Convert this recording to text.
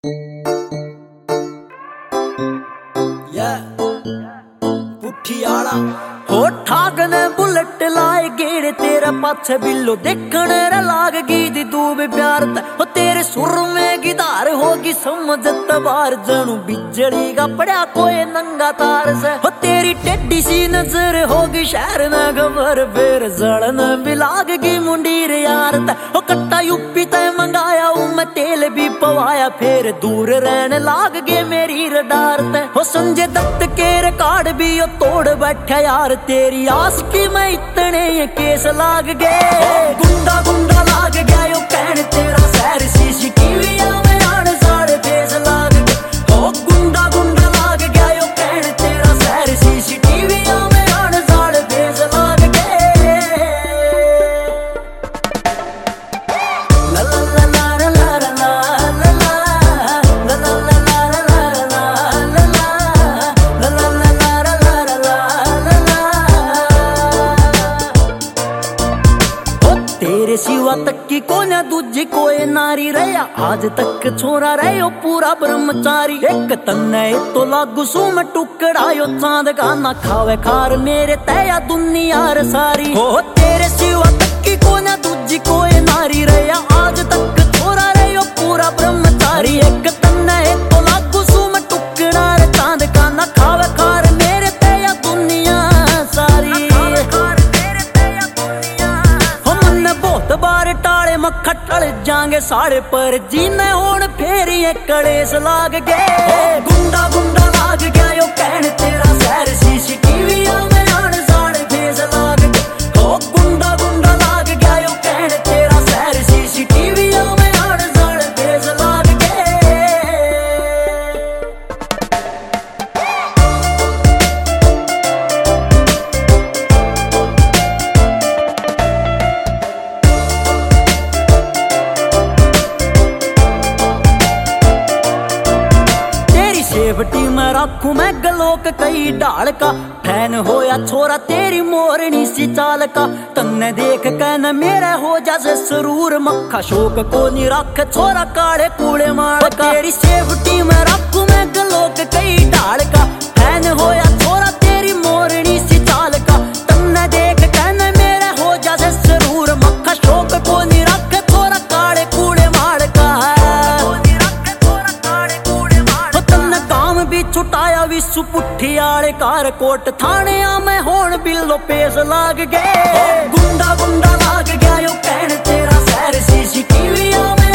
हो ठाक ने बुलेट लाए गेड़े तेरा पाछे बिल्लो देखने रे लाग गई दूब प्यार हो तेरे सुर में गिटार होगी समझ तबार जनू बिजली का पड़ा कोई नंगा तार से हो तेरी टेढ़ी सी नजर होगी शहर न खबर फिर जड़न भी लाग गई मुंडीर यार हो कट्टा यूपी तय मंगाया हूँ मैं तेल भी पवाया फिर दूर रहने लाग गए मेरी रडार हो संजय दत्त के रिकॉर्ड भी यो तोड़ बैठा यार तेरी आस की मैं इतने ये केस लाग गए गुंडा गुंडा लाग गया यो कहने तेरा शहर सीसीटीवी में आने सारे फेस लाग गए हो गुंडा गुंडा लाग गया यो कहने तेरा शहर सीसीटीवी में आने सारे फेस लाग गए ला ला ला ला ला ला ला ला ला ला तेरे सिवा तक की कोन्या दूजी कोई नारी रहा आज तक छोरा रहे पूरा ब्रह्मचारी एक तन्ने तो लागू सू मैं टुकड़ायो चांद का ना खावे खार मेरे तया दुनिया सारी हो तेरे सिवा तक की कोन्या दूजी कोई नारी रहा आज तक छोरा रहे पूरा ब्रह्मचारी एक तन्ने तो लागू सू मैं टुकड़ा चांद का ना खावे खार मेरे तया दुनिया सारी बार टाले मक्खा टल जांगे साढ़े पर जीने होन फेर ये कलेस लाग गए गुंडा गुंडा लाग गया यो कहने तेरा शहर सीसीटीवी में आने साढ़े फेस लाग गए हो गुंडा गुंडा लाग गया यो कहने तेरा शहर सीसीटीवी में आने साढ़े फेस लाग गए सेवटी में रखू मैं गलोक कई डाल का फैन होया छोरा तेरी मोरनी सी चाल का तन्ने देख कहना मेरा हो जैसे सरूर मक्खा शोक को नहीं रख छोरा काले कूड़े मार का तेरी सेवटी में रखू मैं गलोक कई डाल का फैन होया छोरा तेरी मोरनी सी चाल का तन्ने देख कहना मेरा हो जैसे सरूर मक्खा शोक को नहीं रख छोरा काले कूड़े मार का भी छुटाया विश्व पुठी आले कार कोट थाने आ मैं होन बिल्लो पेश लाग गए गुंडा गुंडा लाग गया यो कहने तेरा शहर सीसीटीवी में